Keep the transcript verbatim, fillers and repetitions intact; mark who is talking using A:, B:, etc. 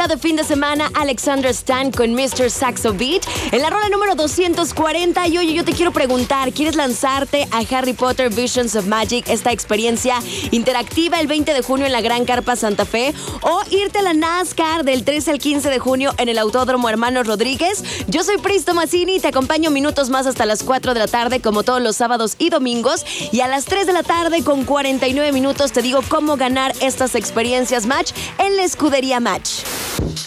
A: estrenado el fin de semana Alexander Stan con mister Saxo Beat en la rola número doscientos cuarenta. Y oye, yo te quiero preguntar, ¿quieres lanzarte a Harry Potter Visions of Magic, esta experiencia interactiva el veinte de junio en la Gran Carpa Santa Fe, o irte a la NASCAR del trece al quince de junio en el Autódromo Hermanos Rodríguez? Yo soy Pris Tomasini y te acompaño minutos más hasta las cuatro de la tarde, como todos los sábados y domingos, y a las tres de la tarde con cuarenta y nueve minutos te digo cómo ganar estas experiencias Match en la escudería Match.